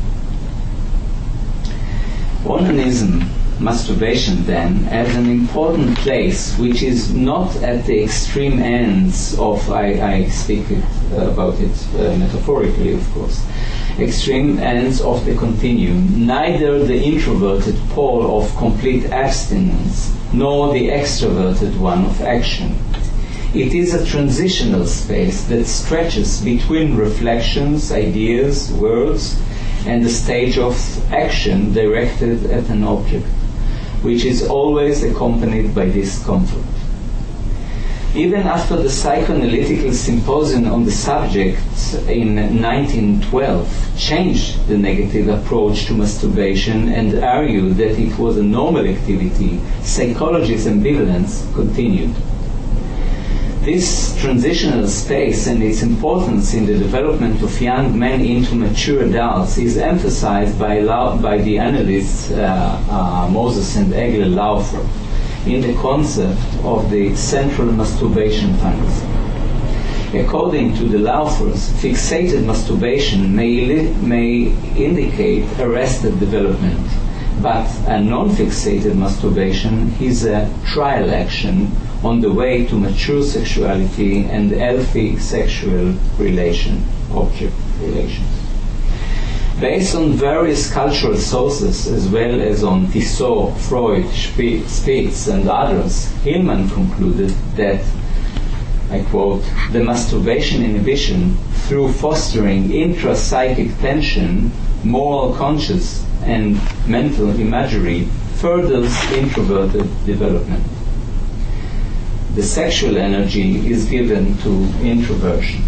Onanism, masturbation then, has an important place which is not at the extreme ends of, I speak about it metaphorically of course, extreme ends of the continuum, neither the introverted pole of complete abstinence nor the extroverted one of action. It is a transitional space that stretches between reflections, ideas, words, and the stage of action directed at an object, which is always accompanied by discomfort. Even after the psychoanalytical symposium on the subject in 1912 changed the negative approach to masturbation and argued that it was a normal activity, psychology's ambivalence continued. This transitional space and its importance in the development of young men into mature adults is emphasized by the analysts Moses and Egle Laufer in the concept of the central masturbation fantasy. According to the Laufers, fixated masturbation may indicate arrested development, but a non-fixated masturbation is a trial action on the way to mature sexuality and healthy sexual object relations. Based on various cultural sources, as well as on Tissot, Freud, Spitz, and others, Hillman concluded that, I quote, the masturbation inhibition through fostering intrapsychic tension, moral conscience, and mental imagery furthers introverted development. The sexual energy is given to introversion.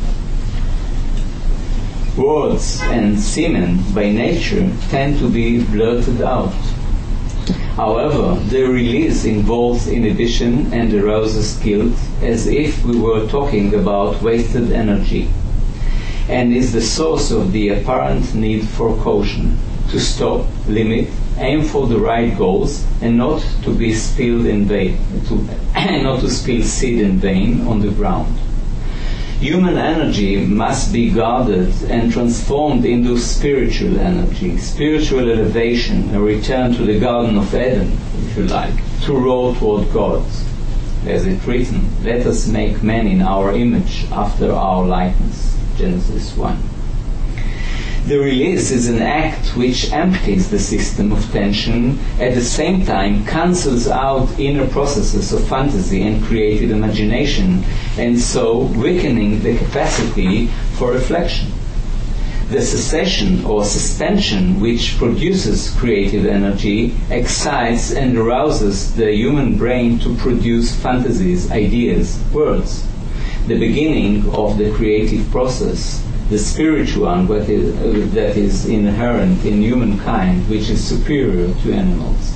Words and semen by nature tend to be blurted out. However, the release involves inhibition and arouses guilt as if we were talking about wasted energy, and is the source of the apparent need for caution, to stop, limit, aim for the right goals, and not to be spilled in vain, not to spill seed in vain on the ground. Human energy must be guarded and transformed into spiritual energy, spiritual elevation, a return to the Garden of Eden, if you like, to roll toward God. As it written, let us make man in our image, after our likeness. Genesis 1. The release is an act which empties the system of tension, at the same time cancels out inner processes of fantasy and creative imagination, and so weakening the capacity for reflection. The cessation or suspension which produces creative energy excites and arouses the human brain to produce fantasies, ideas, words. The beginning of the creative process, the spiritual one that is inherent in humankind, which is superior to animals.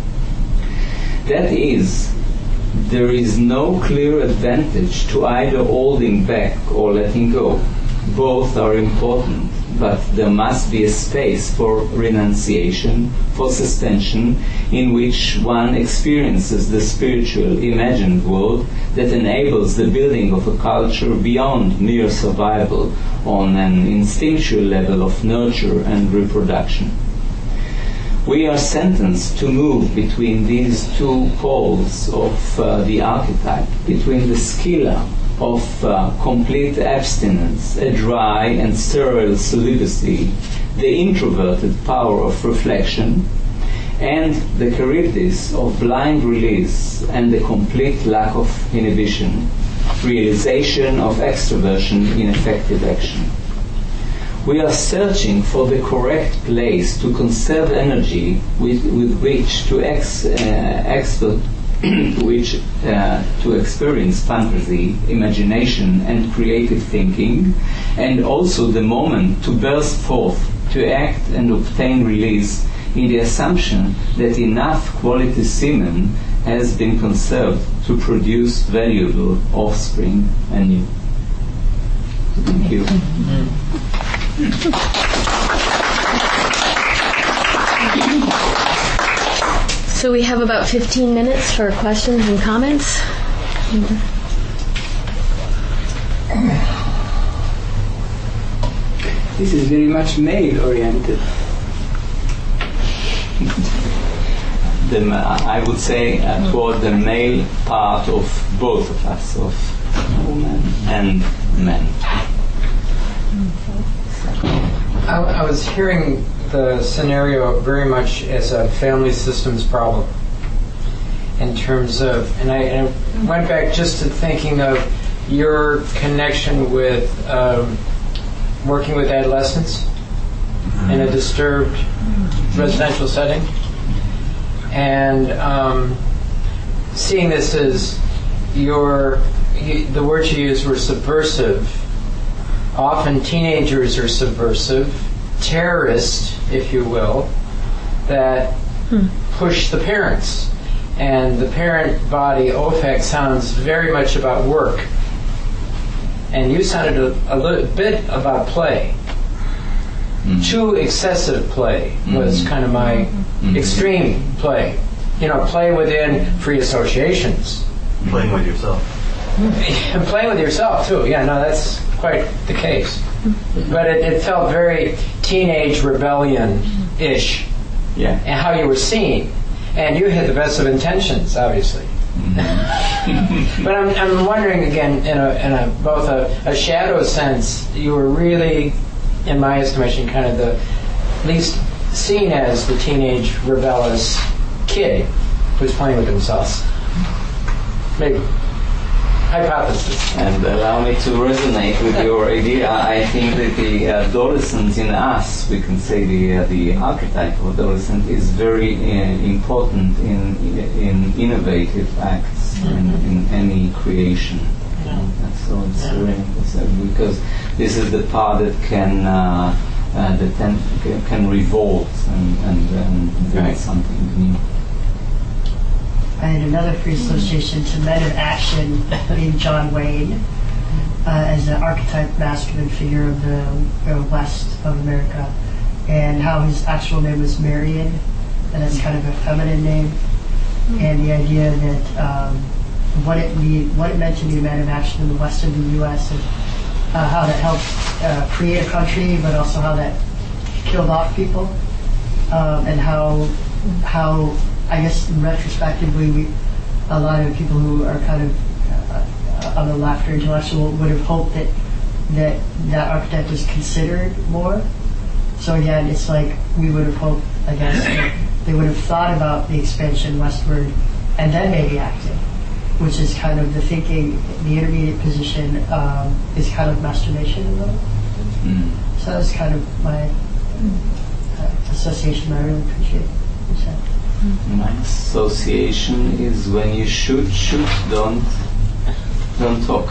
That is, there is no clear advantage to either holding back or letting go. Both are important, but there must be a space for renunciation, for suspension, in which one experiences the spiritual, imagined world that enables the building of a culture beyond mere survival on an instinctual level of nurture and reproduction. We are sentenced to move between these two poles of the archetype, between the skila of complete abstinence, a dry and sterile celibacy, the introverted power of reflection, and the charybdis of blind release and the complete lack of inhibition, realization of extroversion in effective action. We are searching for the correct place to conserve energy with which to to experience fantasy, imagination, and creative thinking, and also the moment to burst forth, to act and obtain release in the assumption that enough quality semen has been conserved to produce valuable offspring anew. Thank you. So we have about 15 minutes for questions and comments. This is very much male-oriented. I would say toward the male part of both of us, of women and men. I was hearing the scenario very much as a family systems problem in terms of, and I went back just to thinking of your connection with working with adolescents in a disturbed residential setting, and seeing this as the words you used were subversive. Often teenagers are subversive, terrorists, if you will, that push the parents. And the parent body, OFAC, sounds very much about work. And you sounded a little bit about play. Too excessive play was kind of my extreme play. Play within free associations. Playing with yourself. And playing with yourself, too. Yeah, no, that's quite the case. But it felt very teenage rebellion-ish. Yeah. And how you were seen. And you had the best of intentions, obviously. But I'm wondering again, in a both a shadow sense, you were really, in my estimation, kind of the least seen as the teenage rebellious kid who's playing with himself. Maybe. Hypothesis. And allow me to resonate with your idea. I think that the adolescent in us, we can say the archetype of adolescent, is very important in innovative acts in any creation. And so it's very important because this is the part that can revolt and do something new. I had another free association to Men of Action named John Wayne as an archetype masculine figure of the West of America, and how his actual name was Marion, and it's kind of a feminine name, and the idea that what it meant to be a man of action in the West of the U.S. and how that helped create a country, but also how that killed off people, and how I guess retrospectively, a lot of people who are kind of on the left or intellectual would have hoped that archetype was considered more. So again, it's like we would have hoped, I guess, that they would have thought about the expansion westward and then maybe acted, which is kind of the thinking. The intermediate position is kind of masturbation a little. So that was kind of my association I really appreciate. My association is when you shoot, don't talk.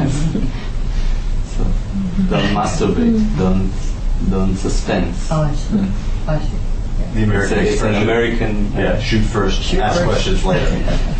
So don't masturbate, don't suspense. Oh, I see. I see. Yeah. The American It's expression. an American. Shoot first, ask questions later.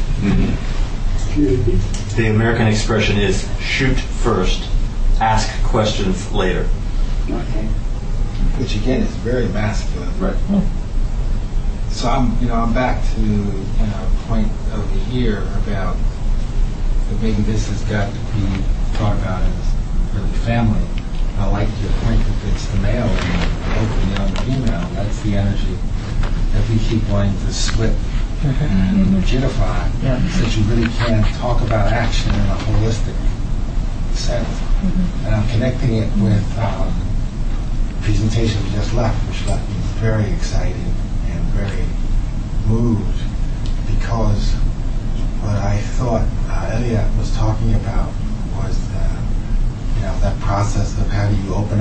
The American expression is shoot first, ask questions later. Okay. Which again is very masculine. Right. So I'm back to a point over here about that maybe this has got to be thought about as really family. I like your point that it's the male and hopefully the female. That's the energy that we keep wanting to split and rigidify. That you really can't talk about action in a holistic sense. And I'm connecting it with the presentation we just left, which left me very excited and very moved, because what I thought Elliot was talking about was that process of how do you open up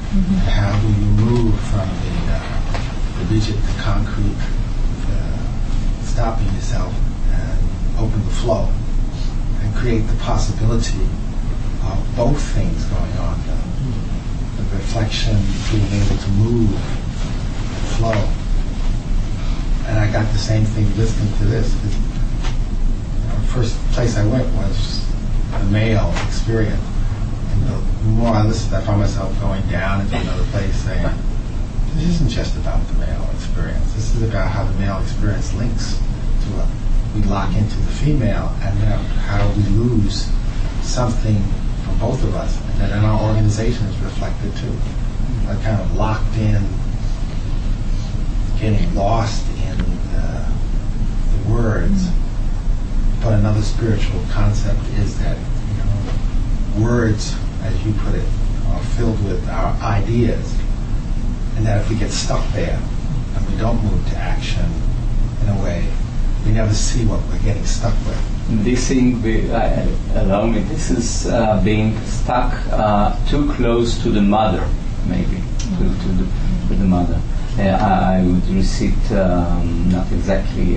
And how do you move from the rigid to concrete, stopping yourself and open the flow and create the possibility of both things going on. The reflection, being able to move, flow. And I got the same thing listening to this. The first place I went was the male experience. And the more I listened, I found myself going down into another place saying, this isn't just about the male experience. This is about how the male experience links to we lock into the female, and how we lose something from both of us. And then in our organization is reflected too. I kind of locked in, getting lost in the words. But another spiritual concept is that words, as you put it, are filled with our ideas, and that if we get stuck there and we don't move to action in a way, we never see what we're getting stuck with. This thing, allow me, this is being stuck too close to the mother, maybe, to the mother. I would recite, not exactly,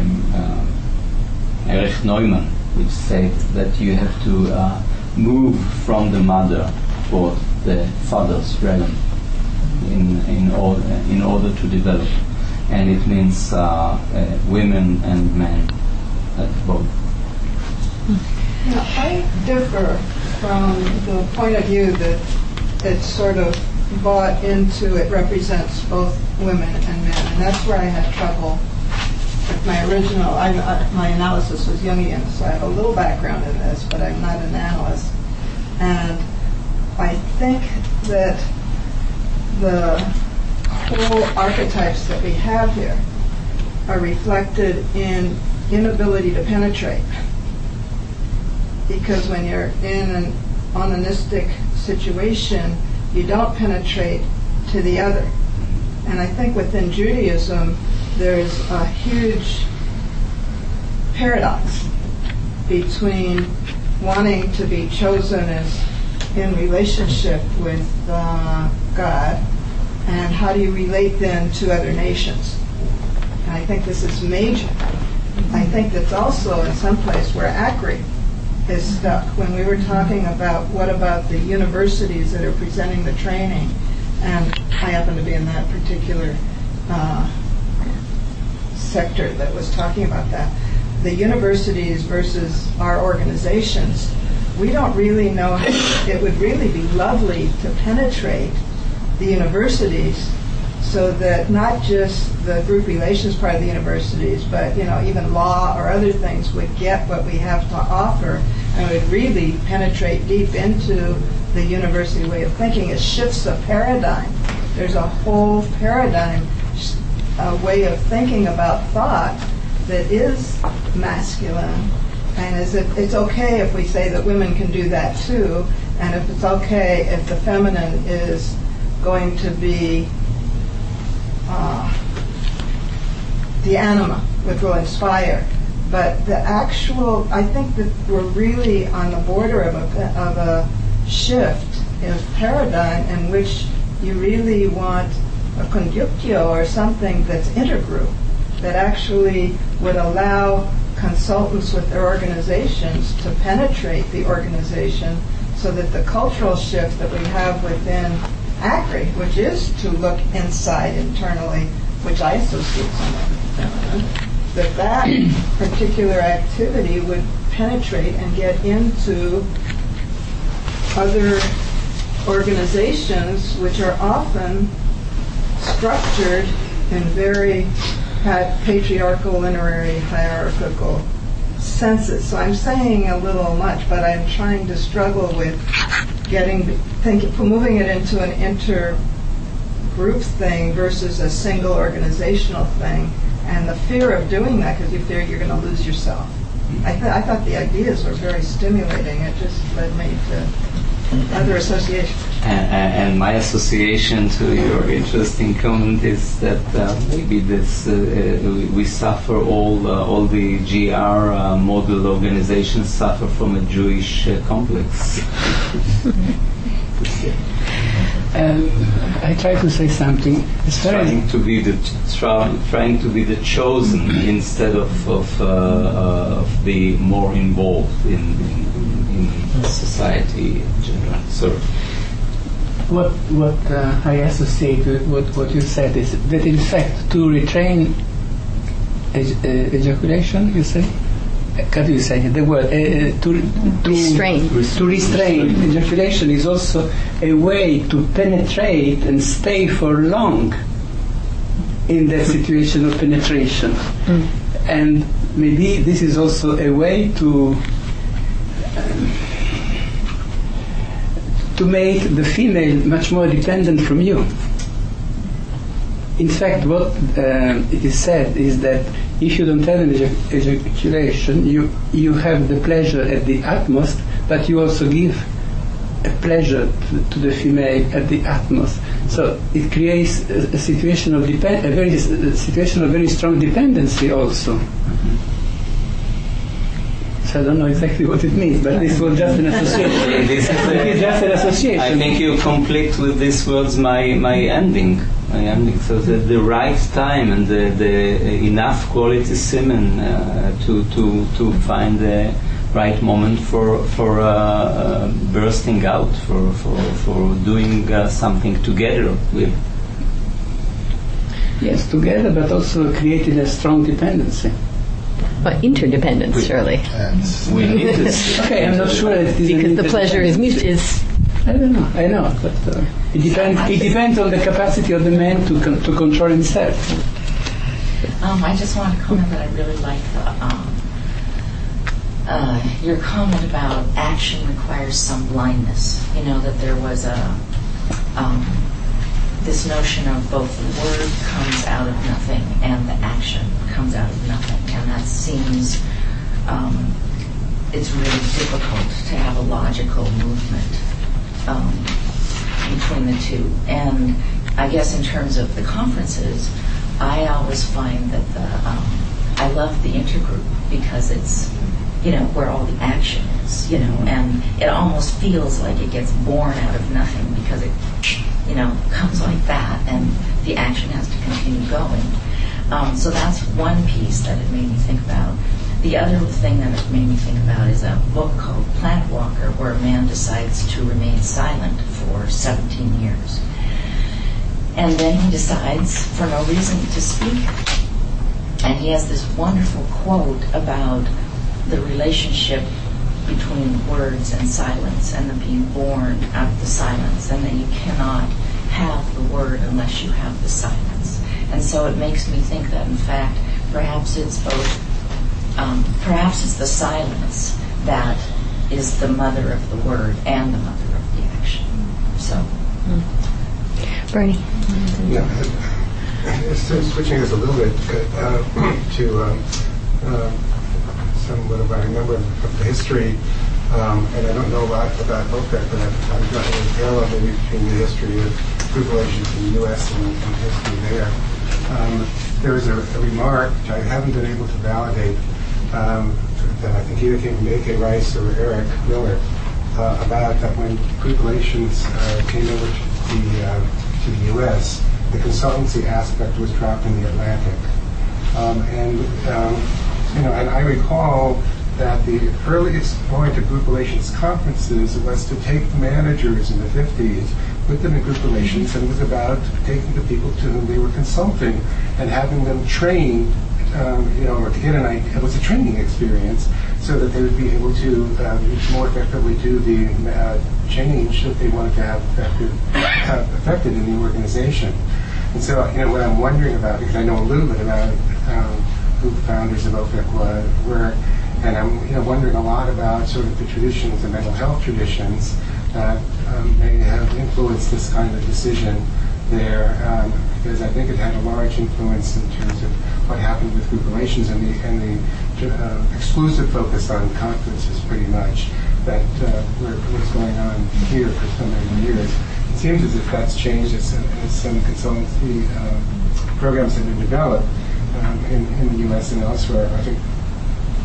Erich Neumann, which said that you have to move from the mother toward the father's realm in order to develop. And it means women and men, both. Now, I differ from the point of view that it's sort of bought into, it represents both women and men, and that's where I had trouble with my original. My analysis was Jungian, so I have a little background in this, but I'm not an analyst. And I think that the whole archetypes that we have here are reflected in inability to penetrate. Because when you're in an onanistic situation, you don't penetrate to the other. And I think within Judaism, there's a huge paradox between wanting to be chosen as in relationship with God, and how do you relate then to other nations. And I think this is major. I think that's also in some place where ACRI is stuck. When we were talking about what about the universities that are presenting the training, and I happen to be in that particular sector that was talking about that, the universities versus our organizations, we don't really know how. It would really be lovely to penetrate the universities so that not just the group relations part of the universities, but even law or other things would get what we have to offer and would really penetrate deep into the university way of thinking. It shifts a paradigm. There's a whole paradigm, a way of thinking about thought that is masculine, and it's okay if we say that women can do that too, and if it's okay if the feminine is going to be the anima, which will inspire. But the actual, I think that we're really on the border of a shift in paradigm in which you really want a conductio or something that's intergroup, that actually would allow consultants with their organizations to penetrate the organization, so that the cultural shift that we have within ACRI, which is to look inside internally, which I associate somewhat with feminine, that particular activity would penetrate and get into other organizations, which are often structured in very patriarchal, linear, hierarchical senses. So I'm saying a little much, but I'm trying to struggle with moving it into an intergroup thing versus a single organizational thing, and the fear of doing that, because you fear you're going to lose yourself. I thought the ideas were very stimulating. It just led me to other associations. And my association to your interesting comment is that maybe this we suffer all the GR model organizations suffer from a Jewish complex. I try to say something. As far as trying to be the chosen instead of be more involved in society in general. So what I associate with what you said is that in fact to retrain ejaculation, you say? How do you say the word? To restrain ejaculation is also a way to penetrate and stay for long in that situation of penetration. And maybe this is also a way to make the female much more dependent from you. In fact, what it is said is that if you don't have an ejaculation, you have the pleasure at the utmost, but you also give a pleasure to the female at the utmost. So it creates a situation of very strong dependency also. So I don't know exactly what it means, but this was just an association. This is just an association. I think you complete with these words my ending. So the right time and the enough quality semen to find the right moment for bursting out, for doing something together with. Yes, together, but also creating a strong dependency. But interdependence, surely. We need this. Okay, I'm not sure that it is Because the pleasure is I don't know. I know, but it depends. It depends on the capacity of the man to control himself. I just want to comment that I really like your comment about action requires some blindness. You know, that there was this notion of both the word comes out of nothing and the action comes out of nothing, and that seems it's really difficult to have a logical movement between the two. And I guess in terms of the conferences, I always find that I love the intergroup because it's, where all the action is, and it almost feels like it gets born out of nothing because it, comes like that, and the action has to continue going. So that's one piece that it made me think about. The other thing that it made me think about is a book called Plant Walker, where a man decides to remain silent for 17 years. And then he decides, for no reason, to speak. And he has this wonderful quote about the relationship between words and silence, and the being born out of the silence, and that you cannot have the word unless you have the silence. And so it makes me think that, in fact, perhaps it's both. Perhaps it's the silence that is the mother of the word and the mother of the action. So, Bernie. Yeah, switching this a little bit to somewhat of I remember of the history, and I don't know a lot about OPEC, but I've gotten a parallel maybe between the history of group relations in the U.S. and history there. There was a remark which I haven't been able to validate that I think either came from A.K. Rice or Eric Miller about that when group relations came over to the U.S., the consultancy aspect was dropped in the Atlantic, and I recall that the earliest point of group relations conferences was to take the managers in the 50s, put them in group relations, and it was about taking the people to whom they were consulting and having them train, or to get an idea. It was a training experience so that they would be able to more effectively do the change that they wanted to have affected in the organization. And so, what I'm wondering about, because I know a little bit about who the founders of OPEC were, and I'm wondering a lot about sort of the traditions, the mental health traditions that may have influenced this kind of decision there, because I think it had a large influence in terms of what happened with group relations and the exclusive focus on conferences, pretty much, that was going on here for so many years. It seems as if that's changed as some consultancy programs have been developed in the U.S. and elsewhere. I think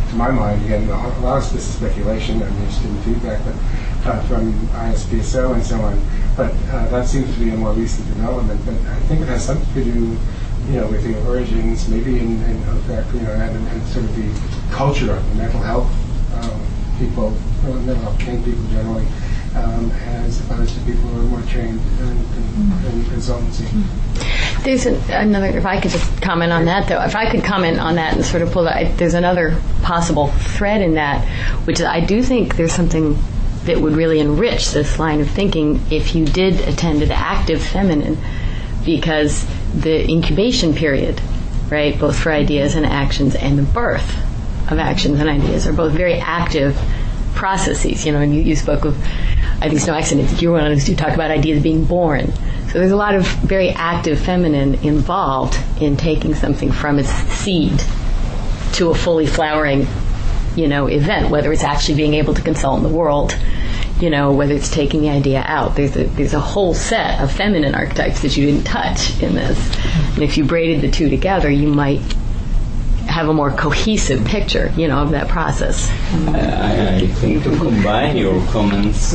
to my mind, again, a lot of this is speculation. I'm interested in feedback from ISPSO and so on. But that seems to be a more recent development. But I think it has something to do, with the origins, maybe in fact, and sort of the culture of the mental health people, mental health trained people generally, as opposed to people who are more trained in consultancy. There's another, if I could just comment on that, though. If I could comment on that and sort of pull that, there's another possible thread in that, which is I do think there's something that would really enrich this line of thinking if you did attend an active feminine, because the incubation period, right, both for ideas and actions, and the birth of actions and ideas are both very active processes. And you spoke of, I think it's no accident that you were one of those who talk about ideas being born. So there's a lot of very active feminine involved in taking something from its seed to a fully flowering, event, whether it's actually being able to consult in the world, whether it's taking the idea out. There's a whole set of feminine archetypes that you didn't touch in this. And if you braided the two together, you might have a more cohesive picture, of that process. I think to combine your comments,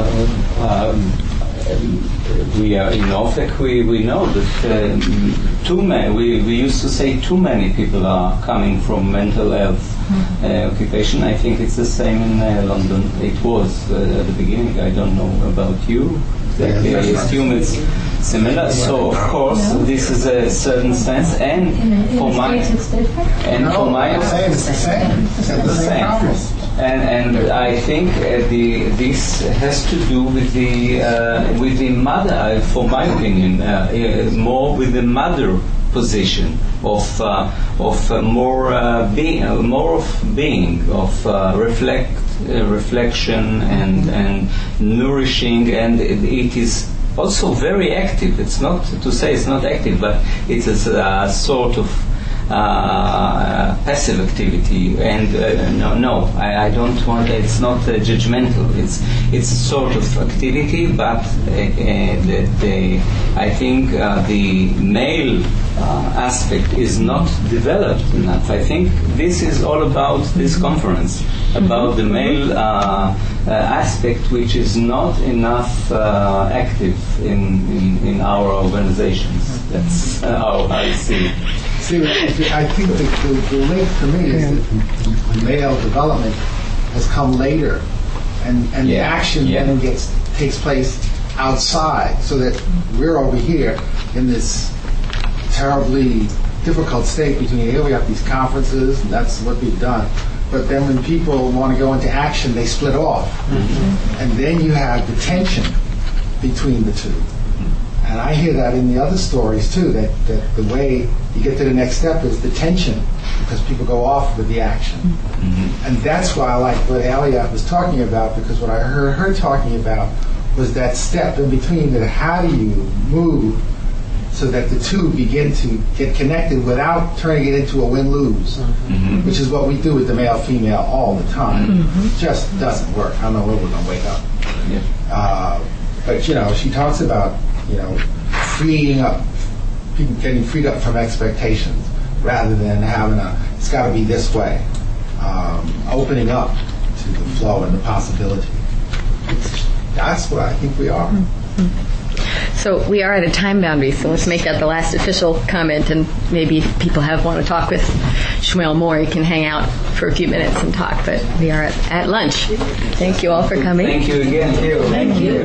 we are in OFEC. We know that too many. We used to say too many people are coming from mental health occupation. I think it's the same in London. It was at the beginning. I don't know about you. Exactly. I assume it's similar. So of course this is a certain sense, and for my it's the same. And I think this has to do with the mother, for my opinion, more with the mother position of more of being, of reflection and nourishing, and it is also very active. It's not to say it's not active, but it's a sort of passive activity, and I don't want. It's not judgmental. It's a sort of activity, but I think the male aspect is not developed enough. I think this is all about this conference, about the male aspect, which is not enough active in our organizations. That's how I see it. I think the link for me is that male development has come later, and the action then takes place outside, so that we're over here in this terribly difficult state between here we have these conferences, and that's what we've done. But then when people want to go into action, they split off, and then you have the tension between the two. And I hear that in the other stories too, that the way you get to the next step is the tension, because people go off with the action. And that's why I like what Aliat was talking about, because what I heard her talking about was that step in between, that how do you move so that the two begin to get connected without turning it into a win-lose, which is what we do with the male-female all the time. It just doesn't work. I don't know when we're going to wake up. But she talks about freeing up, people getting freed up from expectations rather than having it's got to be this way, opening up to the flow and the possibility. That's what I think we are. So we are at a time boundary, so let's make that the last official comment, and maybe if people want to talk with Shmuel more, you can hang out for a few minutes and talk, but we are at lunch. Thank you all for coming. Thank you again. Thank you.